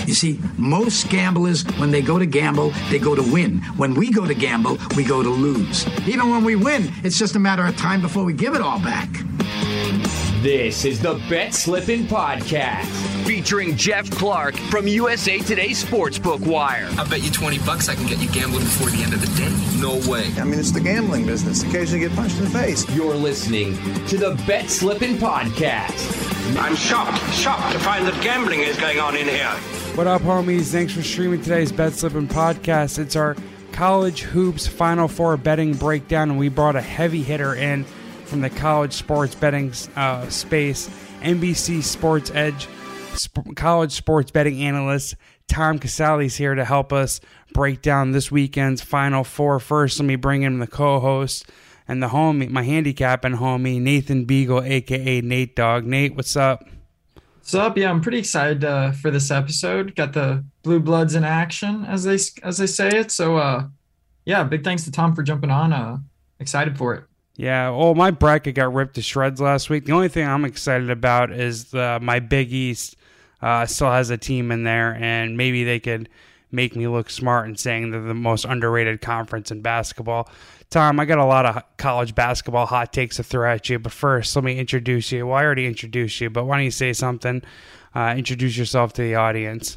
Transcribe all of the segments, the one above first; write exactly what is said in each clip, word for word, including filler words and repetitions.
You see, most gamblers, when they go to gamble, they go to win. When we go to gamble, we go to lose. Even when we win, it's just a matter of time before we give it all back. This is the Bet Slippin' Podcast, featuring Jeff Clark from U S A Today Sportsbook Wire. I bet you twenty bucks I can get you gambling before the end of the day. No way. I mean, it's the gambling business. Occasionally get punched in the face. You're listening to the Bet Slippin' Podcast. I'm shocked, shocked to find that gambling is going on in here. What up, homies? Thanks for streaming today's Bet Slippin' Podcast. It's our college hoops Final Four betting breakdown, and we brought a heavy hitter in from the college sports betting uh, space. N B C Sports Edge sp- college sports betting analyst Tom Casale is here to help us break down this weekend's Final Four. First, let me bring in the co-host and the homie, my handicapping homie, Nathan Beagle, aka Nate Dogg. Nate, what's up? What's up? Yeah, I'm pretty excited uh, for this episode. Got the Blue Bloods in action, as they as they say it. So, uh, yeah, big thanks to Tom for jumping on. Uh, excited for it. Yeah, well, my bracket got ripped to shreds last week. The only thing I'm excited about is the, my Big East uh, still has a team in there, and maybe they could make me look smart in saying they're the most underrated conference in basketball. Tom, I got a lot of college basketball hot takes to throw at you, but first, let me introduce you. Well, I already introduced you, but why don't you say something? Uh, introduce yourself to the audience.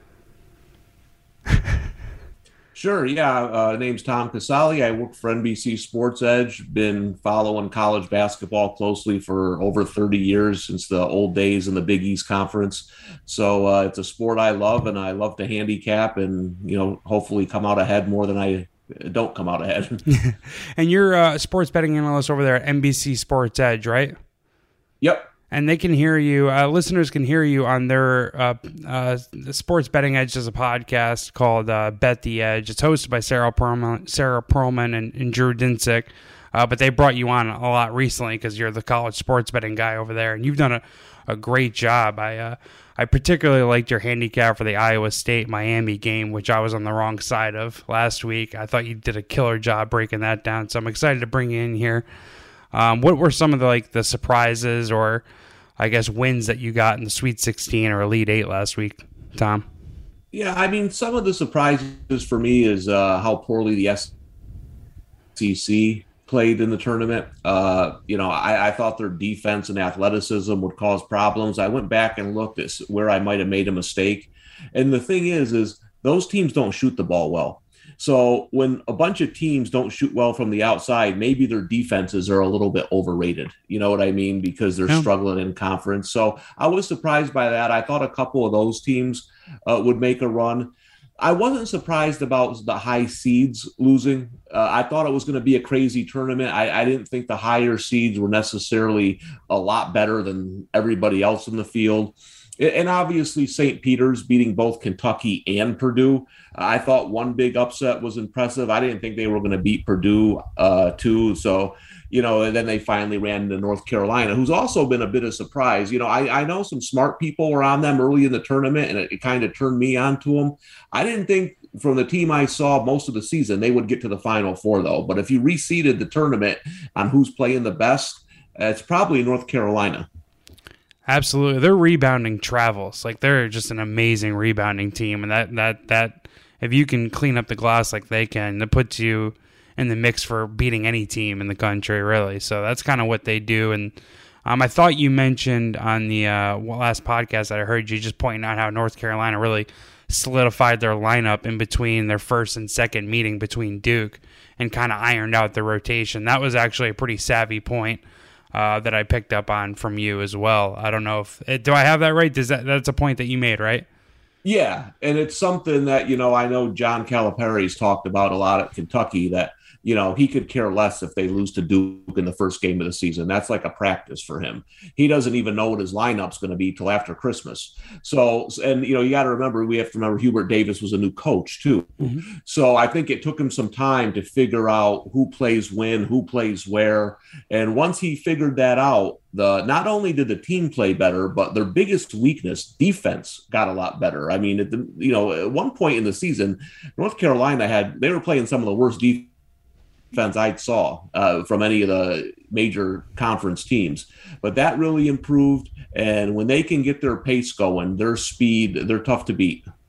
Sure, yeah. Uh, name's Tom Casale. I work for N B C Sports Edge. Been following college basketball closely for over thirty years, since the old days in the Big East Conference. So uh, it's a sport I love, and I love to handicap and, you know, hopefully come out ahead more than I don't come out ahead. And you're a sports betting analyst over there at N B C Sports Edge, right? Yep. And they can hear you, uh, listeners can hear you on their uh, uh, Sports Betting Edge. Is a podcast called uh, Bet the Edge. It's hosted by Sarah Perlman, Sarah Perlman and, and Drew Dinsick. Uh, but they brought you on a lot recently because you're the college sports betting guy over there, and you've done a, a great job. I uh, I particularly liked your handicap for the Iowa State-Miami game, which I was on the wrong side of last week. I thought you did a killer job breaking that down, so I'm excited to bring you in here. Um, what were some of the like the surprises or, I guess, wins that you got in the Sweet sixteen or Elite Eight last week, Tom? Yeah, I mean, some of the surprises for me is uh, how poorly the S E C played in the tournament. Uh, you know, I, I thought their defense and athleticism would cause problems. I went back and looked at where I might have made a mistake. And the thing is, is those teams don't shoot the ball well. So when a bunch of teams don't shoot well from the outside, maybe their defenses are a little bit overrated. You know what I mean? Because they're yeah. struggling in conference. So I was surprised by that. I thought a couple of those teams uh, would make a run. I wasn't surprised about the high seeds losing. Uh, I thought it was going to be a crazy tournament. I, I didn't think the higher seeds were necessarily a lot better than everybody else in the field. And obviously, Saint Peter's beating both Kentucky and Purdue. I thought one big upset was impressive. I didn't think they were going to beat Purdue, uh, too. So, you know, and then they finally ran into North Carolina, who's also been a bit of surprise. You know, I, I know some smart people were on them early in the tournament, and it, it kind of turned me on to them. I didn't think from the team I saw most of the season they would get to the Final Four, though. But if you reseeded the tournament on who's playing the best, it's probably North Carolina. Absolutely. Their rebounding travels. Like, they're just an amazing rebounding team. And that, that, that, if you can clean up the glass like they can, that puts you in the mix for beating any team in the country, really. So that's kind of what they do. And um, I thought you mentioned on the uh, last podcast that I heard you just pointing out how North Carolina really solidified their lineup in between their first and second meeting between Duke and kind of ironed out the rotation. That was actually a pretty savvy point. Uh, that I picked up on from you as well. I don't know if do I have that right? Does that that's a point that you made, right? Yeah, and it's something that, you know, I know John Calipari's talked about a lot at Kentucky, that, you know, he could care less if they lose to Duke in the first game of the season. That's like a practice for him. He doesn't even know what his lineup's going to be till after Christmas. So, and, you know, you got to remember, we have to remember Hubert Davis was a new coach too. Mm-hmm. So I think it took him some time to figure out who plays when, who plays where. And once he figured that out, the not only did the team play better, but their biggest weakness, defense, got a lot better. I mean, at the, you know, at one point in the season, North Carolina had, they were playing some of the worst defense defense I saw uh, from any of the major conference teams, but that really improved. And when they can get their pace going, their speed, they're tough to beat.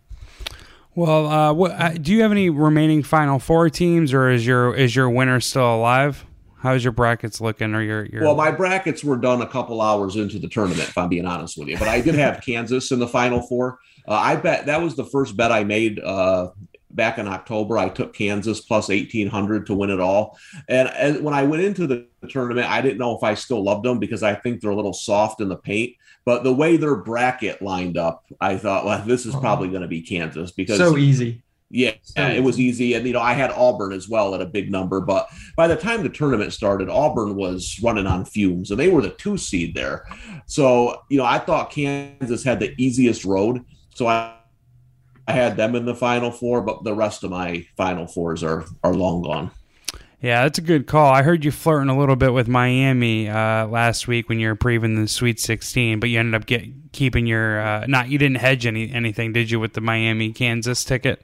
Well, uh, what, uh, do you have any remaining Final Four teams, or is your is your winner still alive? How's your brackets looking? Or your, your Well, my brackets were done a couple hours into the tournament, if I'm being honest with you. But I did have Kansas in the Final Four. Uh, I bet that was the first bet I made uh, back in October. I took Kansas plus eighteen hundred to win it all. And as, when I went into the tournament, I didn't know if I still loved them because I think they're a little soft in the paint. But the way their bracket lined up, I thought, well, this is probably going to be Kansas because so easy. Yeah, so it was easy. And, you know, I had Auburn as well at a big number. But by the time the tournament started, Auburn was running on fumes, and they were the two seed there. So, you know, I thought Kansas had the easiest road. So I, I had them in the Final Four, but the rest of my Final Fours are are long gone. Yeah, that's a good call. I heard you flirting a little bit with Miami uh, last week when you were previewing the Sweet sixteen, but you ended up get, keeping your uh, not. You didn't hedge any anything, did you, with the Miami Kansas ticket?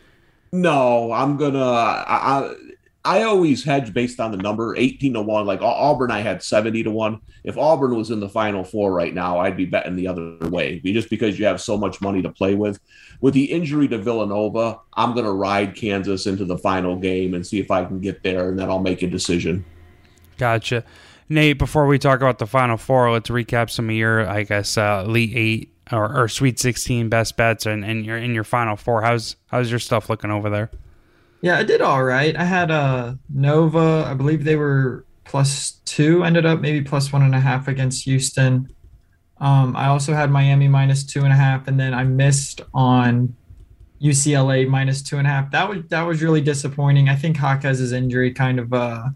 No, I'm gonna. I, I I always hedge based on the number, eighteen to one. Like Auburn, I had seventy to one. If Auburn was in the Final Four right now, I'd be betting the other way, just because you have so much money to play with. With the injury to Villanova, I'm gonna ride Kansas into the final game and see if I can get there, and then I'll make a decision. Gotcha, Nate. Before we talk about the Final Four, let's recap some of your, I guess, uh, Elite Eight. Or, or Sweet sixteen best bets, and, and you're in your Final Four. How's how's your stuff looking over there? Yeah, I did all right. I had uh, Nova. I believe they were plus two. Ended up maybe plus one and a half against Houston. Um, I also had Miami minus two and a half, and then I missed on U C L A minus two and a half. That was that was really disappointing. I think Jaquez's injury kind of uh,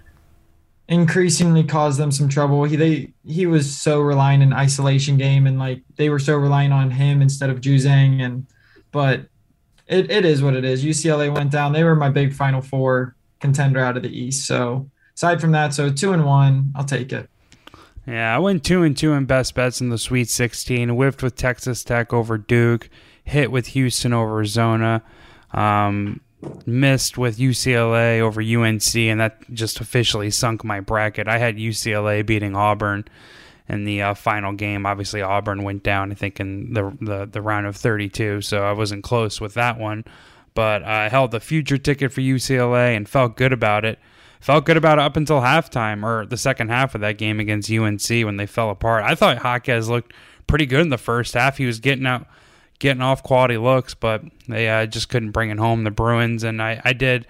increasingly caused them some trouble. He they he was so reliant in isolation game, and like they were so reliant on him instead of Juzang. And but it, it is what it is. U C L A went down. They were my big Final Four contender out of the East. So aside from that, so two and one, I'll take it. Yeah, I went two and two in best bets in the Sweet sixteen. Whiffed with Texas Tech over Duke. Hit with Houston over Arizona. Um, missed with U C L A over U N C, and that just officially sunk my bracket. I had U C L A beating Auburn in the uh, final game. Obviously, Auburn went down, I think, in the, the, the round of thirty-two, so I wasn't close with that one. But I held the future ticket for U C L A and felt good about it. Felt good about it up until halftime, or the second half of that game against U N C when they fell apart. I thought Jaquez looked pretty good in the first half. He was getting out getting off quality looks, but they uh, just couldn't bring it home, the Bruins. And I, I did,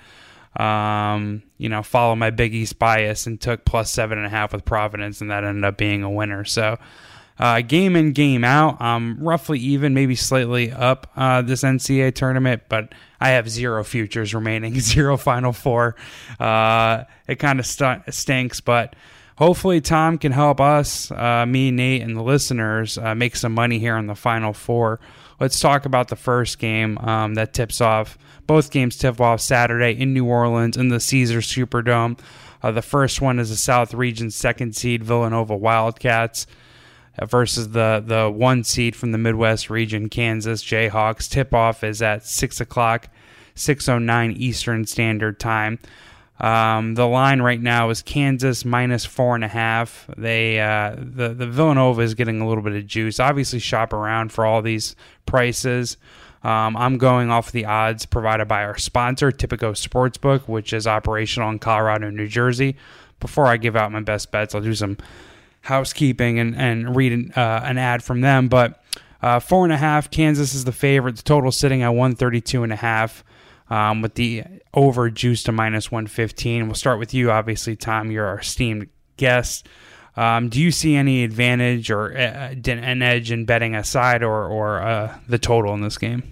um, you know, follow my Big East bias and took plus seven and a half with Providence, and that ended up being a winner. So uh, game in, game out, um, roughly even, maybe slightly up uh, this N C A A tournament, but I have zero futures remaining, zero Final Four. Uh, it kind of st- stinks, but hopefully Tom can help us, uh, me, Nate, and the listeners uh, make some money here on the Final Four. Let's talk about the first game um, that tips off. Both games tip off Saturday in New Orleans in the Caesars Superdome. Uh, the first one is the South Region second seed Villanova Wildcats versus the, the one seed from the Midwest region, Kansas Jayhawks. Tip-off is at six o'clock, six oh nine Eastern Standard Time. Um, the line right now is Kansas minus four and a half. They uh, the the Villanova is getting a little bit of juice. Obviously, shop around for all these prices. Um, I'm going off the odds provided by our sponsor, Tipico Sportsbook, which is operational in Colorado and New Jersey. Before I give out my best bets, I'll do some housekeeping and and read uh, an ad from them. But uh, four and a half, Kansas is the favorite. The total sitting at one thirty-two and a half. Um, with the over juice to minus one fifteen. We'll start with you, obviously, Tom. You're our esteemed guest. Um, do you see any advantage or uh, an edge in betting a side or, or uh, the total in this game?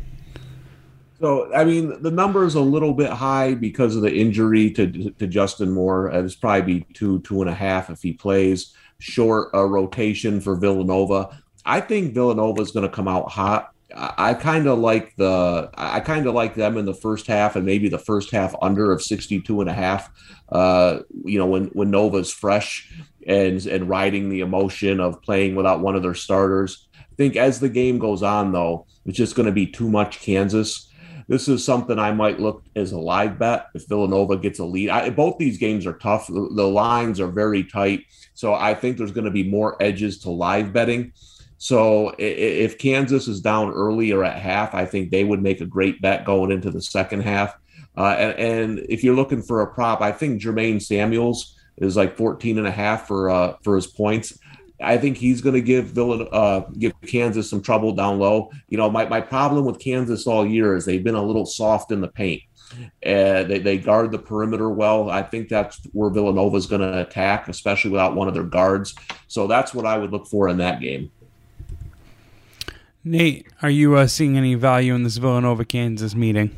So, I mean, the number is a little bit high because of the injury to to Justin Moore. It's probably be two, two and a half if he plays. Short a rotation for Villanova. I think Villanova is going to come out hot. I kind of like the I kind of like them in the first half and maybe the first half under of sixty-two and a half. Uh, you know, when when Nova's fresh and and riding the emotion of playing without one of their starters. I think as the game goes on, though, it's just going to be too much Kansas. This is something I might look as a live bet if Villanova gets a lead. I, both these games are tough. The, the lines are very tight, so I think there's going to be more edges to live betting. So if Kansas is down early or at half, I think they would make a great bet going into the second half. Uh, and, and if you're looking for a prop, I think Jermaine Samuels is like fourteen and a half for uh, for his points. I think he's going to give Villan- uh, give Kansas some trouble down low. You know, my, my problem with Kansas all year is they've been a little soft in the paint. Uh, they, they guard the perimeter well. I think that's where Villanova is going to attack, especially without one of their guards. So that's what I would look for in that game. Nate, are you uh, seeing any value in this Villanova-Kansas meeting?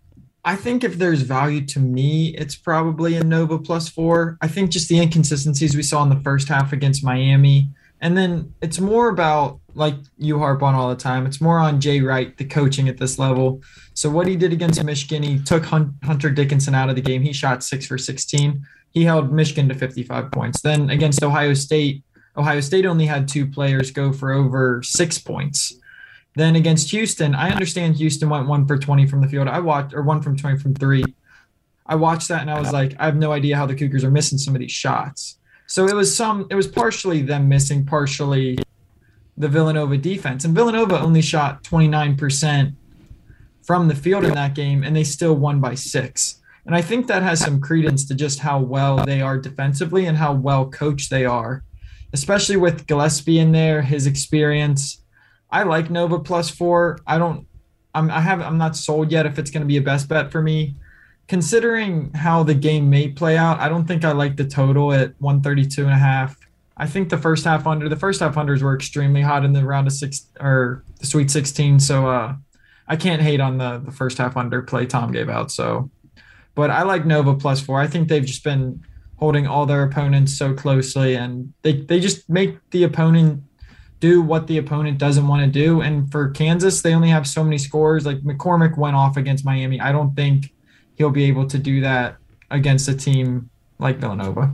I think if there's value to me, it's probably a Nova plus four. I think just the inconsistencies we saw in the first half against Miami. And then it's more about, like you harp on all the time, it's more on Jay Wright, the coaching at this level. So what he did against Michigan, he took Hunter Dickinson out of the game. He shot six for sixteen. He held Michigan to fifty-five points. Then against Ohio State, Ohio State only had two players go for over six points. Then against Houston, I understand Houston went one for twenty from the field. I watched, or one from twenty from three. I watched that and I was like, I have no idea how the Cougars are missing some of these shots. So it was some, it was partially them missing, partially the Villanova defense. And Villanova only shot twenty-nine percent from the field in that game, and they still won by six. And I think that has some credence to just how well they are defensively and how well coached they are, especially with Gillespie in there, his experience. I like Nova plus four. I don't, I'm, I have, I'm not sold yet if it's going to be a best bet for me. Considering how the game may play out, I don't think I like the total at one thirty-two and a half. I think the first half under, the first half unders were extremely hot in the round of six or the Sweet sixteen. So uh, I can't hate on the, the first half under play Tom gave out. So, but I like Nova plus four. I think they've just been holding all their opponents so closely, and they, they just make the opponent do what the opponent doesn't want to do. And for Kansas, they only have so many scores. Like McCormick went off against Miami. I don't think he'll be able to do that against a team like Villanova.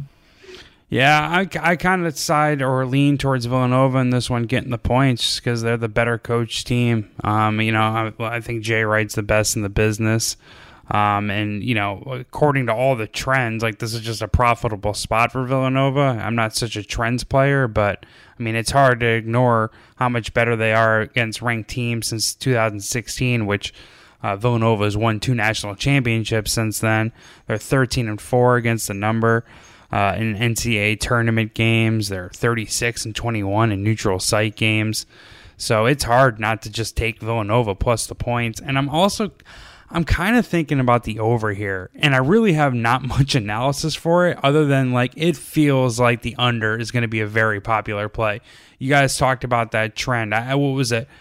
Yeah, I, I kind of side or lean towards Villanova in this one, getting the points because they're the better coach team. Um, you know, I, I think Jay Wright's the best in the business. Um, and, you know, according to all the trends, like this is just a profitable spot for Villanova. I'm not such a trends player, but I mean, it's hard to ignore how much better they are against ranked teams since two thousand sixteen, which uh, Villanova has won two national championships since then. They're thirteen and four against the number uh, in N C double A tournament games. They're thirty-six and twenty-one in neutral site games. So it's hard not to just take Villanova plus the points. And I'm also... I'm kind of thinking about the over here, and I really have not much analysis for it other than like it feels like the under is going to be a very popular play. You guys talked about that trend. I, what was it?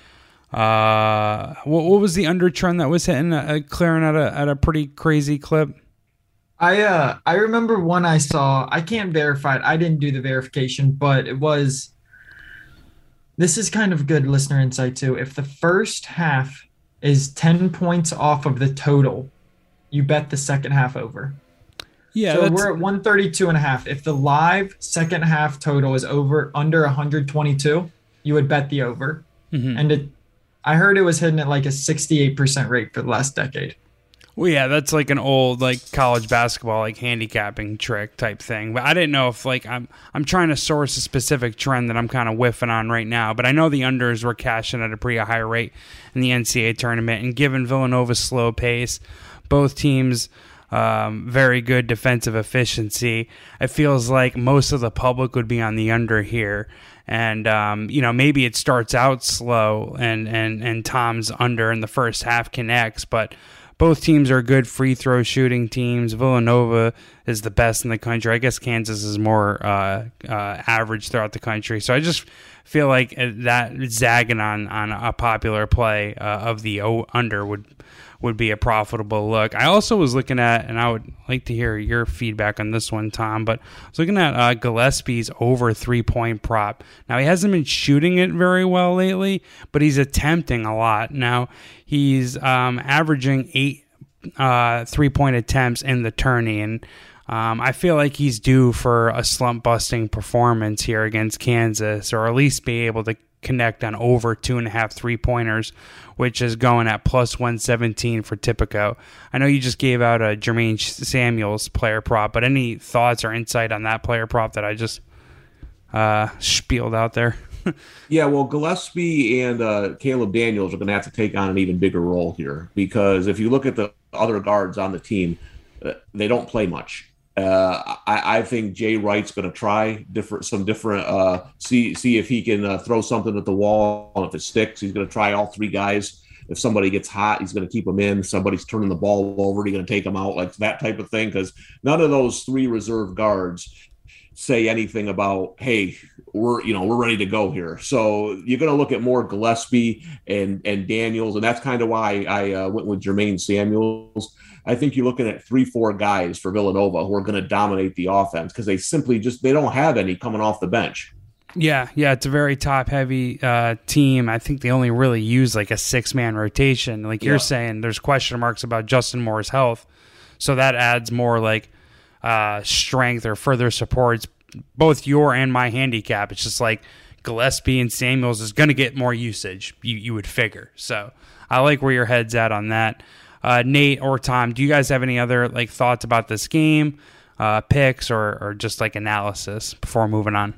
Uh, what, what was the under trend that was hitting, uh, clearing at a at a pretty crazy clip? I uh I remember one I saw. I can't verify it. I didn't do the verification, but it was. This is kind of good listener insight too. If the first half is ten points off of the total, you bet the second half over. Yeah, so we're at one thirty-two and a half. If the live second half total is over under one twenty-two, you would bet the over. Mm-hmm. And it, I heard it was hitting at like a sixty-eight percent rate for the last decade. Well, yeah, that's like an old like college basketball like handicapping trick type thing. But I didn't know if like I'm I'm trying to source a specific trend that I'm kind of whiffing on right now. But I know the unders were cashing at a pretty high rate in the N C double A tournament, and given Villanova's slow pace, both teams um, very good defensive efficiency, it feels like most of the public would be on the under here. And, um, you know, maybe it starts out slow and, and, and Tom's under in the first half connects, but both teams are good free throw shooting teams. Villanova is the best in the country. I guess Kansas is more uh, uh, average throughout the country. So I just feel like that zagging on, on a popular play uh, of the under would would be a profitable look. I also was looking at, and I would like to hear your feedback on this one, Tom, but I was looking at uh, Gillespie's over three-point prop. Now, he hasn't been shooting it very well lately, but he's attempting a lot. Now, he's um, averaging eight uh, three-point attempts in the tourney, and um, I feel like he's due for a slump-busting performance here against Kansas, or at least be able to connect on over two and a half three-pointers, which is going at plus one seventeen for Tipico. I know you just gave out a Jermaine Samuels player prop, but any thoughts or insight on that player prop that I just uh, spieled out there? Yeah, well, Gillespie and uh, Caleb Daniels are going to have to take on an even bigger role here, because if you look at the other guards on the team, uh, they don't play much. Uh, I, I think Jay Wright's going to try different, some different, uh, see see if he can uh, throw something at the wall. If it sticks, he's going to try all three guys. If somebody gets hot, he's going to keep them in. If somebody's turning the ball over, he's going to take them out, like that type of thing, because none of those three reserve guards say anything about, hey, we're you know we're ready to go here. So you're going to look at more Gillespie and and Daniels, and that's kind of why I uh, went with Jermaine Samuels. I think you're looking at three, four guys for Villanova who are going to dominate the offense, because they simply just they don't have any coming off the bench. Yeah, yeah, it's a very top-heavy uh, team. I think they only really use like a six-man rotation. Like you're yeah. saying, there's question marks about Justin Moore's health, so that adds more like uh, strength or further supports both your and my handicap. It's just like Gillespie and Samuels is going to get more usage, you, you would figure. So I like where your head's at on that. Uh, Nate or Tom, do you guys have any other like thoughts about this game, uh, picks, or, or just like analysis before moving on?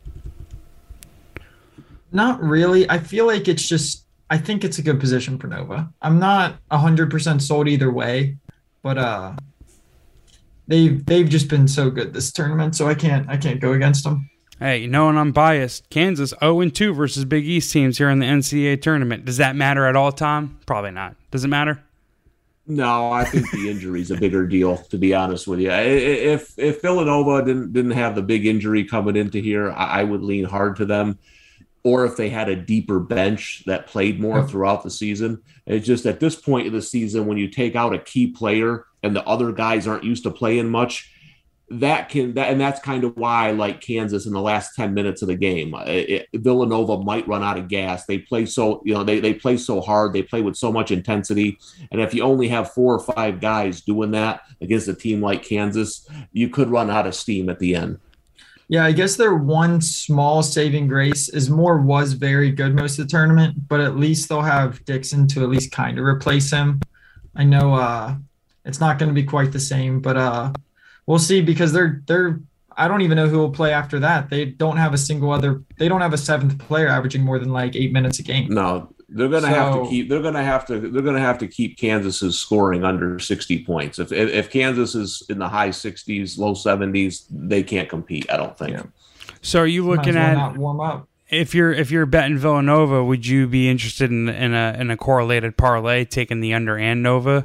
Not really. I feel like it's just, I think it's a good position for Nova. I'm not one hundred percent sold either way, but uh, they've, they've just been so good this tournament, so I can't I can't go against them. Hey, you know, and I'm biased. Kansas oh and two versus Big East teams here in the N C double A tournament. Does that matter at all, Tom? Probably not. Does it matter? No, I think the injury is a bigger deal, to be honest with you. If if Villanova didn't didn't have the big injury coming into here, I would lean hard to them. Or if they had a deeper bench that played more throughout the season. It's just at this point in the season, when you take out a key player and the other guys aren't used to playing much, that can that and that's kind of why I like Kansas in the last ten minutes of the game. It, it, Villanova might run out of gas. They play so you know they they play so hard. They play with so much intensity. And if you only have four or five guys doing that against a team like Kansas, you could run out of steam at the end. Yeah, I guess their one small saving grace is Moore was very good most of the tournament, but at least they'll have Dixon to at least kind of replace him. I know uh, it's not going to be quite the same, but uh, we'll see, because they're they're. I don't even know who will play after that. They don't have a single other. They don't have a seventh player averaging more than like eight minutes a game. No, they're going to so, have to keep. They're going to have to. They're going to have to keep Kansas's scoring under sixty points. If, if if Kansas is in the high sixties, low seventies, they can't compete. I don't think. Yeah. So are you looking well at not warm up? If you're if you're betting Villanova, would you be interested in in a in a correlated parlay taking the under and Nova?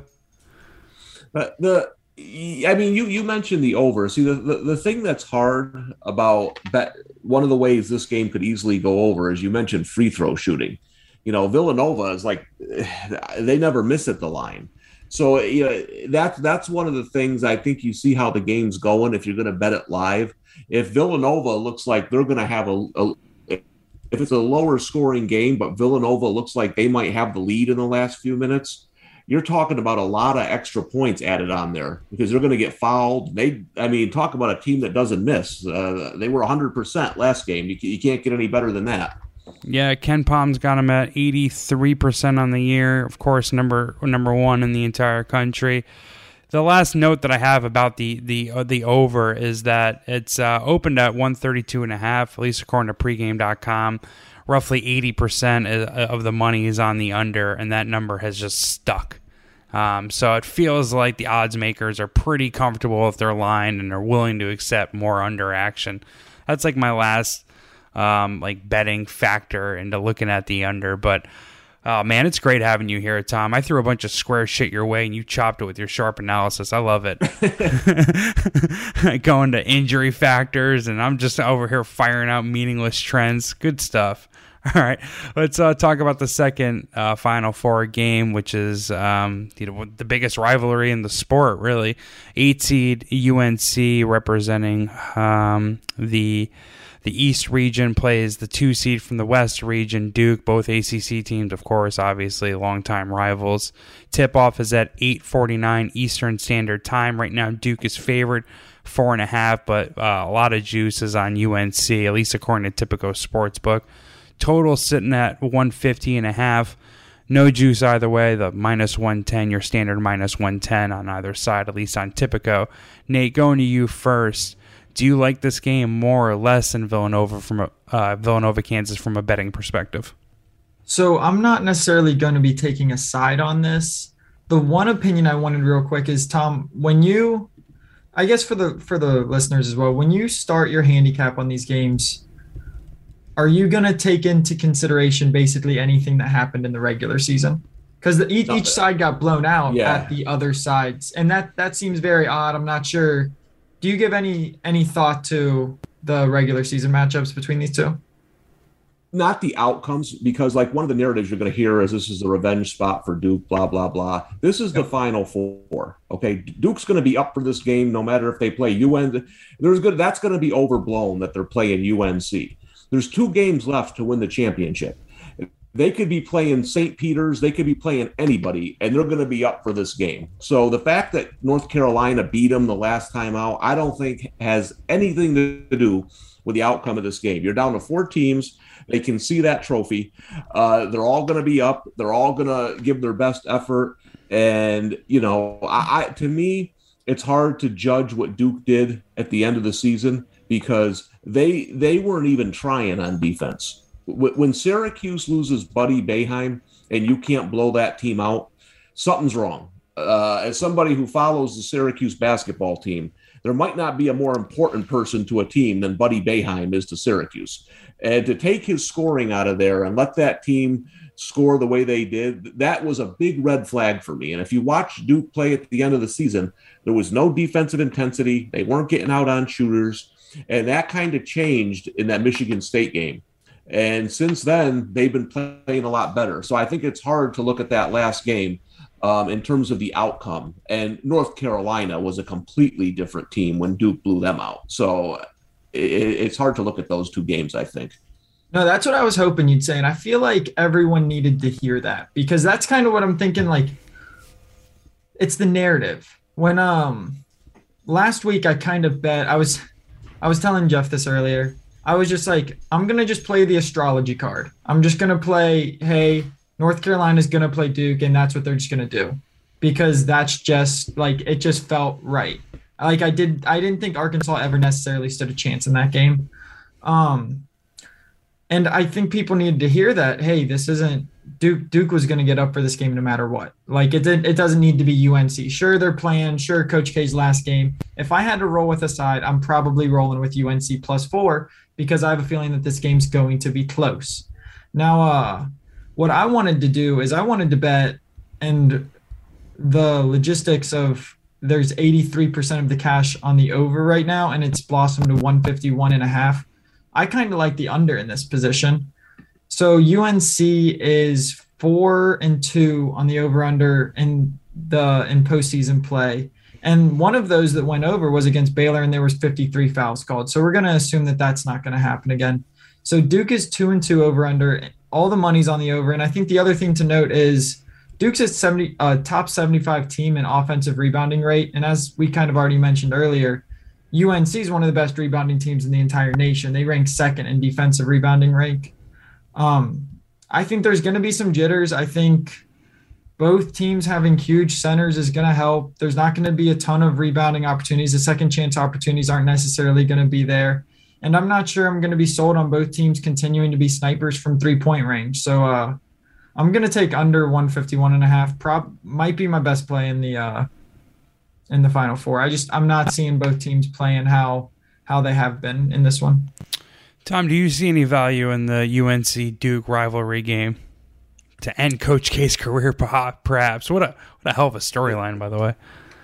But the. I mean, you, you mentioned the over. See, the, the, the thing that's hard about bet, one of the ways this game could easily go over is you mentioned free throw shooting. You know, Villanova is like, they never miss at the line. So, you know, that, that's one of the things I think you see how the game's going if you're going to bet it live. If Villanova looks like they're going to have a, a if it's a lower scoring game, but Villanova looks like they might have the lead in the last few minutes, you're talking about a lot of extra points added on there, because they're going to get fouled. They, I mean, talk about a team that doesn't miss. Uh, they were one hundred percent last game. You, you can't get any better than that. Yeah, Ken Palm's got them at eighty-three percent on the year. Of course, number number one in the entire country. The last note that I have about the the uh, the over is that it's uh, opened at one thirty-two and a half, at least according to pregame dot com. Roughly eighty percent of the money is on the under, and that number has just stuck. Um, so it feels like the odds makers are pretty comfortable with their line and are willing to accept more under action. That's like my last um, like betting factor into looking at the under. But oh man, it's great having you here, Tom. I threw a bunch of square shit your way, and you chopped it with your sharp analysis. I love it. Going to injury factors, and I'm just over here firing out meaningless trends. Good stuff. All right, let's uh, talk about the second uh, Final Four game, which is um, you know, the biggest rivalry in the sport, really. Eight seed U N C representing um, the the East region plays the two seed from the West region, Duke. Both A C C teams, of course, obviously longtime rivals. Tip-off is at eight forty-nine Eastern Standard Time. Right now, Duke is favored four and a half, but uh, a lot of juice is on U N C, at least according to Tipico Sportsbook. Total sitting at one fifty and a half. No juice either way. The minus one ten, your standard minus one ten on either side, at least on Tipico. Nate, going to you first. do you like this game more or less than Villanova from a, uh, Villanova, Kansas from a betting perspective? So I'm not necessarily going to be taking a side on this. The one opinion I wanted real quick is, Tom, when you, I guess for the for the listeners as well, when you start your handicap on these games, are you going to take into consideration basically anything that happened in the regular season? Because each, each side got blown out yeah. at the other sides, and that that seems very odd. I'm not sure. Do you give any any thought to the regular season matchups between these two? Not the outcomes, because like one of the narratives you're going to hear is this is a revenge spot for Duke, blah, blah, blah. This is the Final Four. Okay. Duke's going to be up for this game no matter if they play U N C. There's good. That's going to be overblown that they're playing U N C. There's two games left to win the championship. They could be playing Saint Peter's. They could be playing anybody, and they're going to be up for this game. So the fact that North Carolina beat them the last time out, I don't think has anything to do with the outcome of this game. You're down to four teams. They can see that trophy. Uh, they're all going to be up. They're all going to give their best effort. And, you know, I, I to me, it's hard to judge what Duke did at the end of the season because they they weren't even trying on defense. When Syracuse loses Buddy Boeheim and you can't blow that team out, something's wrong. Uh, as somebody who follows the Syracuse basketball team, there might not be a more important person to a team than Buddy Boeheim is to Syracuse. And to take his scoring out of there and let that team score the way they did, that was a big red flag for me. And if you watch Duke play at the end of the season, there was no defensive intensity. They weren't getting out on shooters. And that kind of changed in that Michigan State game. And since then, they've been playing a lot better. So I think it's hard to look at that last game um, in terms of the outcome. And North Carolina was a completely different team when Duke blew them out. So it, it's hard to look at those two games, I think. No, that's what I was hoping you'd say. And I feel like everyone needed to hear that because that's kind of what I'm thinking. Like, it's the narrative. When um last week I kind of bet, I was I was telling Jeff this earlier. I was just like, I'm going to just play the astrology card. I'm just going to play, hey, North Carolina's going to play Duke, and that's what they're just going to do. Because that's just, like, it just felt right. Like, I, did, I didn't think Arkansas ever necessarily stood a chance in that game. Um, and I think people needed to hear that, hey, this isn't – Duke Duke was going to get up for this game no matter what. Like, it, did, it doesn't need to be U N C. Sure, they're playing. Sure, Coach K's last game. If I had to roll with a side, I'm probably rolling with U N C plus four because I have a feeling that this game's going to be close. Now, uh, what I wanted to do is I wanted to bet, and the logistics of there's eighty-three percent of the cash on the over right now, and it's blossomed to one fifty-one and a half. I kind of like the under in this position. So U N C is four and two on the over under in the in postseason play. And one of those that went over was against Baylor, and there was fifty-three fouls called. So we're going to assume that that's not going to happen again. So Duke is two and two over under. All the money's on the over. And I think the other thing to note is Duke's a seventy uh, top seventy-five team in offensive rebounding rate. And as we kind of already mentioned earlier, U N C is one of the best rebounding teams in the entire nation. They rank second in defensive rebounding rate. Um, I think there's going to be some jitters. I think both teams having huge centers is going to help. There's not going to be a ton of rebounding opportunities. The second chance opportunities aren't necessarily going to be there. And I'm not sure I'm going to be sold on both teams continuing to be snipers from three-point range. So uh, I'm going to take under one fifty-one and a half. Prop might be my best play in the uh, in the Final Four. I just I'm not seeing both teams playing how how they have been in this one. Tom, do you see any value in the U N C Duke rivalry game to end Coach K's career, perhaps? What a what a hell of a storyline, by the way.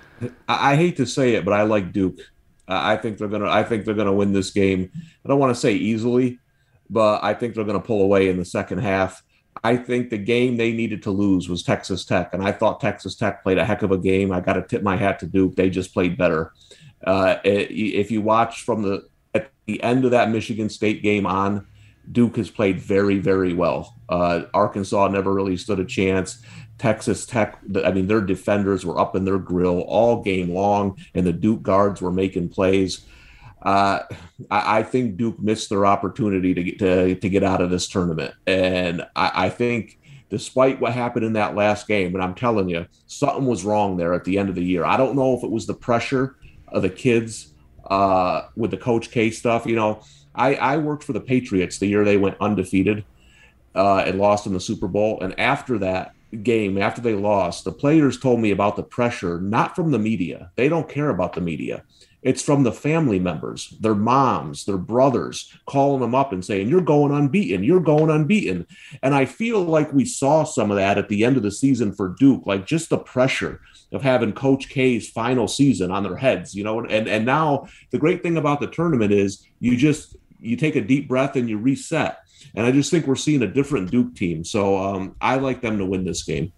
I hate to say it, but I like Duke. I think they're gonna. I think they're gonna win this game. I don't want to say easily, but I think they're gonna pull away in the second half. I think the game they needed to lose was Texas Tech, and I thought Texas Tech played a heck of a game. I got to tip my hat to Duke. They just played better. Uh, if you watch from the at the end of that Michigan State game on, Duke has played very, very well. Uh, Arkansas never really stood a chance. Texas Tech, I mean, their defenders were up in their grill all game long, and the Duke guards were making plays. Uh, I, I think Duke missed their opportunity to get to, to get out of this tournament. And I, I think despite what happened in that last game, and I'm telling you, something was wrong there at the end of the year. I don't know if it was the pressure of the kids uh, with the Coach K stuff. You know, I, I worked for the Patriots the year they went undefeated uh, and lost in the Super Bowl. And after that game, after they lost, the players told me about the pressure, not from the media. They don't care about the media. It's from the family members, their moms, their brothers, calling them up and saying, you're going unbeaten, you're going unbeaten. And I feel like we saw some of that at the end of the season for Duke, like just the pressure of having Coach K's final season on their heads, you know. And, and now the great thing about the tournament is you just, you take a deep breath and you reset. And I just think we're seeing a different Duke team. So um, I like them to win this game.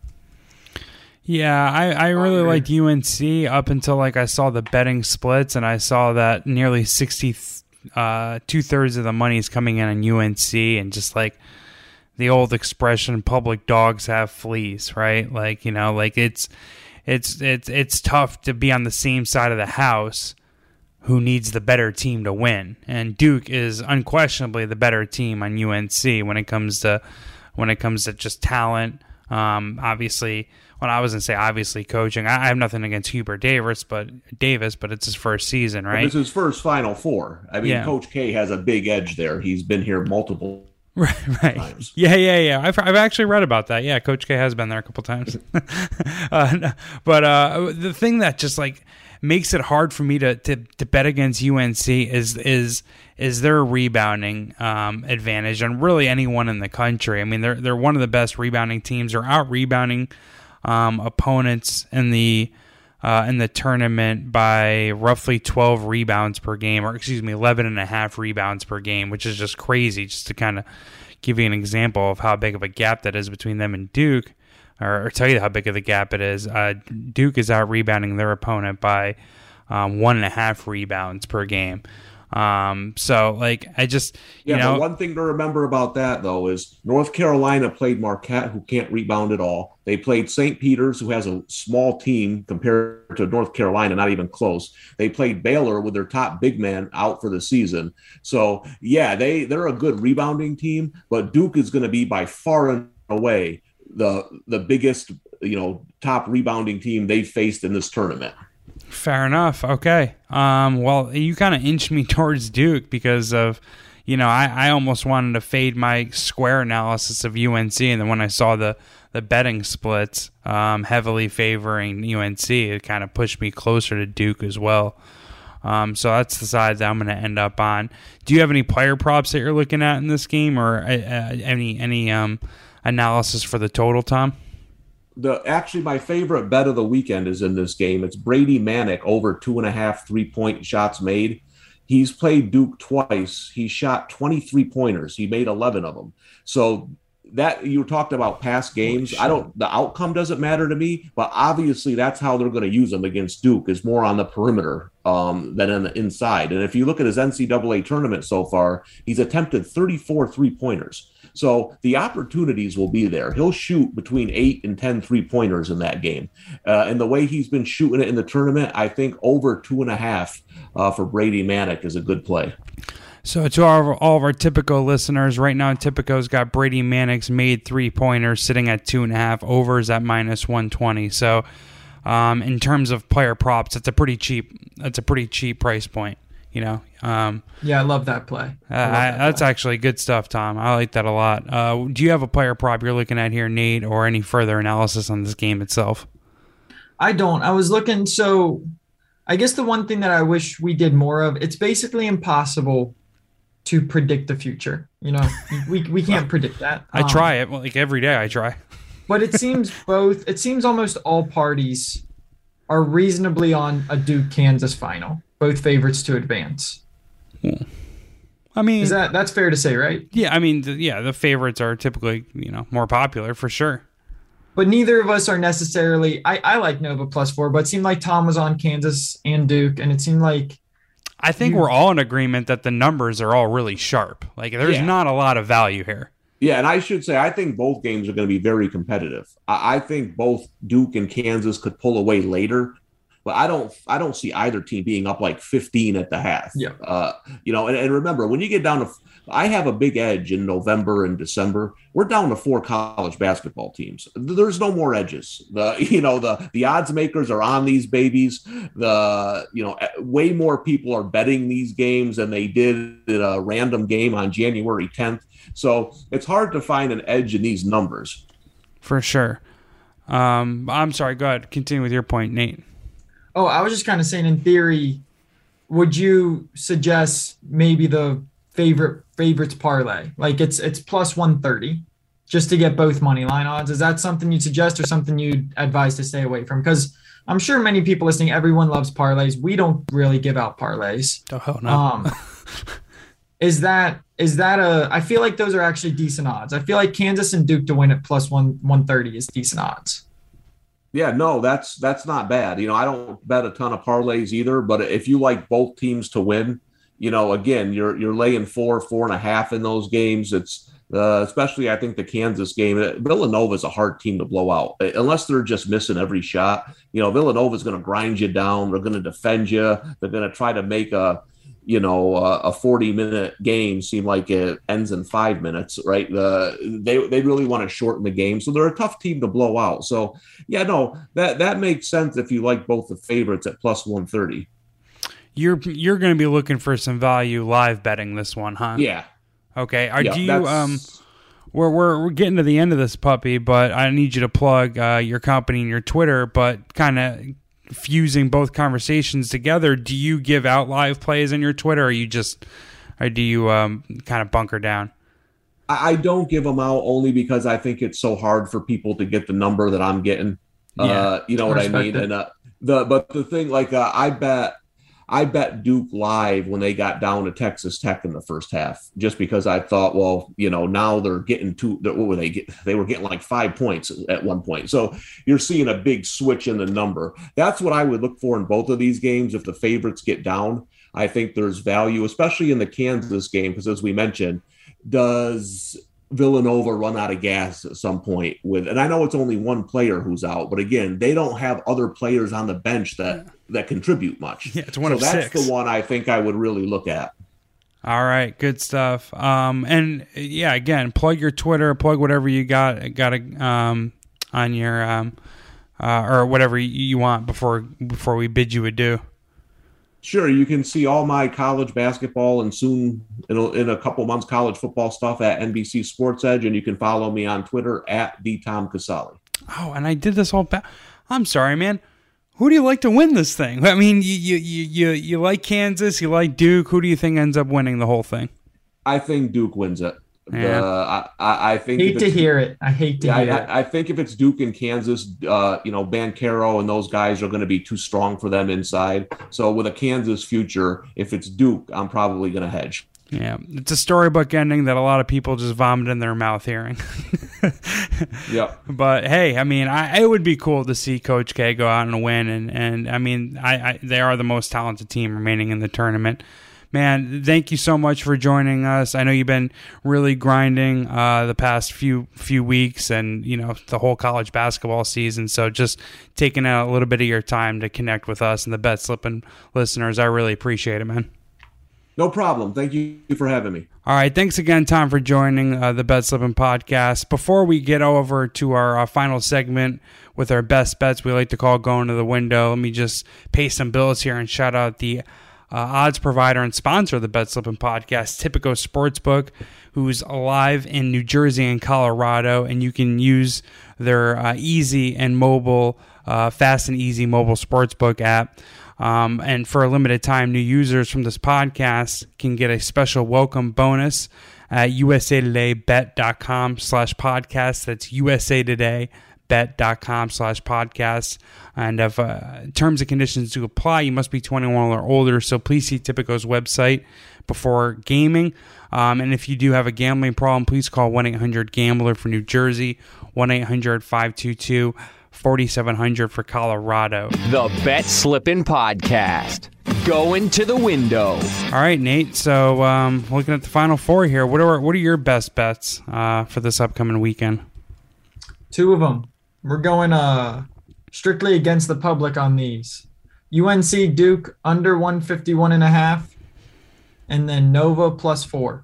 Yeah, I, I really liked U N C up until like I saw the betting splits and I saw that nearly sixty, uh, two thirds of the money is coming in on U N C, and just like the old expression, public dogs have fleas, right? Like, you know, like it's it's it's it's tough to be on the same side of the house who needs the better team to win, and Duke is unquestionably the better team on U N C when it comes to when it comes to just talent. Um, obviously. Well, I was going to say obviously coaching. I have nothing against Hubert Davis, but Davis, but it's his first season, right? It's his first Final Four. I mean, yeah. Coach K has a big edge there. He's been here multiple right, right. times. Yeah, yeah, yeah. I've I've actually read about that. Yeah, Coach K has been there a couple times. uh, but uh, the thing that just like makes it hard for me to, to, to bet against U N C is is is their rebounding um, advantage on really anyone in the country. I mean, they're they're one of the best rebounding teams. They're out rebounding Um, opponents in the uh, in the tournament by roughly twelve rebounds per game, or excuse me, eleven and a half rebounds per game, which is just crazy. Just to kind of give you an example of how big of a gap that is between them and Duke, or, or tell you how big of the gap it is. Uh, Duke is out rebounding their opponent by um, one and a half rebounds per game. Um, so like, I just, you yeah, know, but one thing to remember about that though is North Carolina played Marquette, who can't rebound at all. They played Saint Peter's, who has a small team compared to North Carolina, not even close. They played Baylor with their top big man out for the season. So yeah, they, they're a good rebounding team, but Duke is going to be by far and away the, the biggest, you know, top rebounding team they faced in this tournament. Fair enough. Okay. Um, well, you kind of inched me towards Duke because of, you know, I, I almost wanted to fade my square analysis of U N C, and then when I saw the, the betting splits um, heavily favoring U N C, it kind of pushed me closer to Duke as well. Um, so that's the side that I'm going to end up on. Do you have any player props that you're looking at in this game, or uh, any any um, analysis for the total, Tom? The actually my favorite bet of the weekend is in this game. It's Brady Manick over two and a half three-point shots made. He's played Duke twice. He shot twenty-three pointers. He made eleven of them. So that you talked about past games. I don't. The outcome doesn't matter to me, but obviously that's how they're going to use him against Duke, is more on the perimeter um, than on the inside. And if you look at his N C double A tournament so far, he's attempted thirty-four three-pointers. So the opportunities will be there. He'll shoot between eight and ten three-pointers in that game. Uh, and the way he's been shooting it in the tournament, I think over two and a half uh, for Brady Manick is a good play. So to all of, all of our Tipico listeners, right now Tipico's got Brady Manick's made three-pointers sitting at two and a half, overs at minus one twenty. So um, in terms of player props, it's a pretty cheap. It's a pretty cheap price point. You know, um, yeah, I love that play. I love that I, that's play. Actually good stuff, Tom. I like that a lot. Uh, do you have a player prop you're looking at here, Nate, or any further analysis on this game itself? I don't. I was looking. So I guess the one thing that I wish we did more of, it's basically impossible to predict the future. You know, we we can't predict that. I um, try it like every day. I try. But it seems both. It seems almost all parties are reasonably on a Duke Kansas final. Both favorites to advance. I mean, is that that's fair to say, right? Yeah, I mean, the, yeah, the favorites are typically, you know, more popular for sure. But neither of us are necessarily. I, I like Nova plus four, but it seemed like Tom was on Kansas and Duke, and it seemed like. I think you, we're all in agreement that the numbers are all really sharp. Like, there's yeah. not a lot of value here. Yeah, and I should say, I think both games are going to be very competitive. I, I think both Duke and Kansas could pull away later. but I don't I don't see either team being up like fifteen at the half. Yeah. Uh, you know, and, and remember, when you get down to – I have a big edge in November and December. We're down to four college basketball teams. There's no more edges. The you know the the odds makers are on these babies. The you know way more people are betting these games than they did in a random game on January tenth. So it's hard to find an edge in these numbers. For sure. Um, I'm sorry. Go ahead. Continue with your point, Nate. Oh, I was just kind of saying, in theory, would you suggest maybe the favorite favorites parlay, like it's it's plus one thirty, just to get both money line odds? Is that something you'd suggest or something you'd advise to stay away from? Because I'm sure many people listening, everyone loves parlays. We don't really give out parlays. Oh no. Um, is that is that a? I feel like those are actually decent odds. I feel like Kansas and Duke to win at plus one one thirty is decent odds. Yeah, no, that's that's not bad. You know, I don't bet a ton of parlays either, but if you like both teams to win, you know, again, you're you're laying four, four and a half in those games. It's uh, especially, I think, the Kansas game. Villanova is a hard team to blow out unless they're just missing every shot. You know, Villanova is going to grind you down. They're going to defend you. They're going to try to make a, you know, a forty minute game seem like it ends in five minutes, right? The they they really want to shorten the game, so they're a tough team to blow out. So yeah, no, that that makes sense if you like both the favorites at plus one thirty. You're you're going to be looking for some value live betting this one, huh? Yeah. Okay. Are yeah, do you um we're we're we're getting to the end of this puppy, but I need you to plug uh, your company and your Twitter, but kind of fusing both conversations together. Do you give out live plays on your Twitter, or you just or do you um kind of bunker down? I don't give them out only because I think it's so hard for people to get the number that I'm getting. Yeah, uh, you know what I mean? And uh, the but the thing, like uh, I bet I bet Duke live when they got down to Texas Tech in the first half, just because I thought, well, you know, now they're getting two. What were they get? They were getting like five points at one point. So you're seeing a big switch in the number. That's what I would look for in both of these games. If the favorites get down, I think there's value, especially in the Kansas game, because as we mentioned, does Villanova run out of gas at some point with, and I know it's only one player who's out, but again, they don't have other players on the bench that, that contribute much. Yeah, it's one so of that's six. the one I think I would really look at. All right, good stuff. Um, and yeah, again, plug your Twitter, plug whatever you got, got a, um, on your, um, uh, or whatever you want before, before we bid you adieu. Sure, you can see all my college basketball and soon in a, in a couple months college football stuff at N B C Sports Edge, and you can follow me on Twitter at the Tom Casale. Oh, and I did this all back. I'm sorry, man. Who do you like to win this thing? I mean, you you you you, you like Kansas, you like Duke. Who do you think ends up winning the whole thing? I think Duke wins it. Yeah. Uh, I, I think hate to hear it. I hate to yeah, hear I, it. I think if it's Duke and Kansas, uh, you know, Banchero and those guys are going to be too strong for them inside. So with a Kansas future, if it's Duke, I'm probably going to hedge. Yeah, it's a storybook ending that a lot of people just vomit in their mouth hearing. Yep. But hey, I mean, I, it would be cool to see Coach K go out and win, and and I mean, I, I they are the most talented team remaining in the tournament. Man, thank you so much for joining us. I know you've been really grinding uh, the past few few weeks, and you know the whole college basketball season. So just taking a little bit of your time to connect with us and the Bet Slippin' listeners, I really appreciate it, man. No problem. Thank you for having me. All right, thanks again, Tom, for joining uh, the Bet Slippin' podcast. Before we get over to our uh, final segment with our best bets, we like to call going to the window. Let me just pay some bills here and shout out the Uh, odds provider and sponsor of the Bet Slippin' podcast, Tipico Sportsbook, who's live in New Jersey and Colorado, and you can use their uh, easy and mobile, uh, fast and easy mobile sportsbook app. Um, and for a limited time, new users from this podcast can get a special welcome bonus at usatodaybet.com slash podcast. That's USA Today. bet.com slash podcast. And if uh, terms and conditions do apply, you must be twenty-one or older. So please see Tipico's website before gaming. Um, and if you do have a gambling problem, please call one eight hundred gambler for New Jersey, one eight hundred five two two four seven zero zero for Colorado. The Bet Slippin' Podcast. Going to the window. All right, Nate. So um, looking at the Final Four here, what are what are your best bets uh, for this upcoming weekend? Two of them. We're going uh strictly against the public on these. U N C Duke under one fifty-one and a half, and then Nova plus four.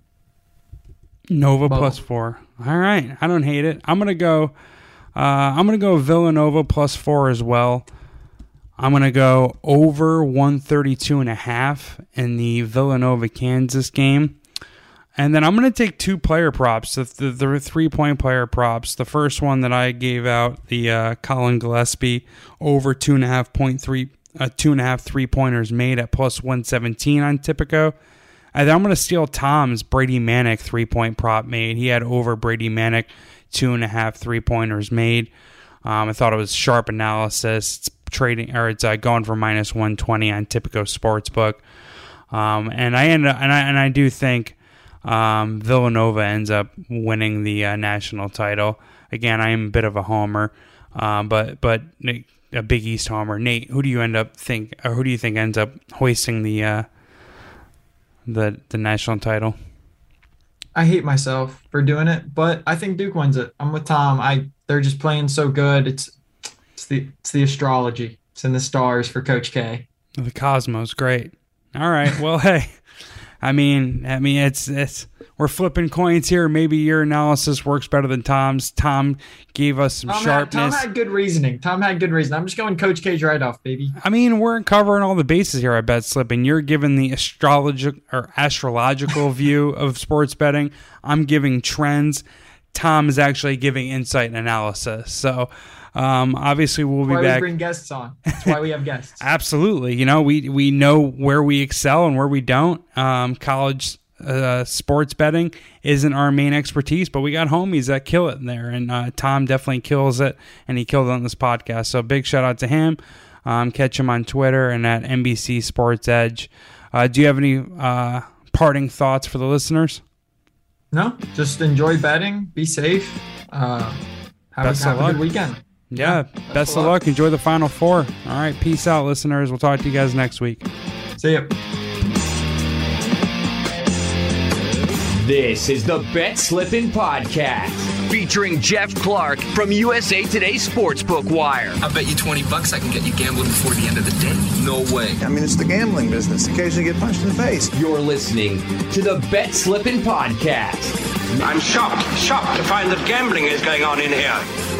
Nova Bubble. plus four. All right, I don't hate it. I'm gonna go. Uh, I'm gonna go Villanova plus four as well. I'm gonna go over one thirty-two and a half in the Villanova Kansas game. And then I'm going to take two player props, the, the, the three-point player props. The first one that I gave out, the uh, Colin Gillespie, over two and a half point three, uh, two and a half three-pointers made at plus one seventeen on Tipico. And then I'm going to steal Tom's Brady Manick three-point prop made. He had over Brady Manick two and a half three-pointers made. Um, I thought it was sharp analysis. It's trading, or it's uh, going for minus one twenty on Tipico Sportsbook. Um, and I end up, and I and I do think. Um, Villanova ends up winning the uh, national title. Again, I am a bit of a homer, um, but but a Big East homer. Nate, who do you end up think, or who do you think ends up hoisting the uh, the the national title? I hate myself for doing it, but I think Duke wins it. I'm with Tom. I they're just playing so good. It's it's the it's the astrology. It's in the stars for Coach K. The cosmos, great. All right, well, hey. I mean, I mean, it's it's we're flipping coins here. Maybe your analysis works better than Tom's. Tom gave us some Tom sharpness. Had, Tom had good reasoning. Tom had good reason. I'm just going Coach K's right off, baby. I mean, we're covering all the bases here. I bet slipping. You're giving the astrological or astrological view of sports betting. I'm giving trends. Tom is actually giving insight and analysis. So. Um, obviously, we'll be That's why back. we bring guests on. That's why we have guests. Absolutely. You know, we we know where we excel and where we don't. Um, college uh, sports betting isn't our main expertise, but we got homies that kill it in there. And uh, Tom definitely kills it, and he killed it on this podcast. So big shout out to him. Um, catch him on Twitter and at N B C Sports Edge. Uh, do you have any uh, parting thoughts for the listeners? No, just enjoy betting. Be safe. Uh, have Best a, have of a luck. good weekend. Yeah, best, best of luck. luck. Enjoy the Final Four. All right, peace out, listeners. We'll talk to you guys next week. See ya. This is the Bet Slippin' Podcast, featuring Jeff Clark from U S A Today Sportsbook Wire. I bet you twenty bucks I can get you gambling before the end of the day. No way. I mean, it's the gambling business. Occasionally get punched in the face. You're listening to the Bet Slippin' Podcast. I'm shocked, shocked to find that gambling is going on in here.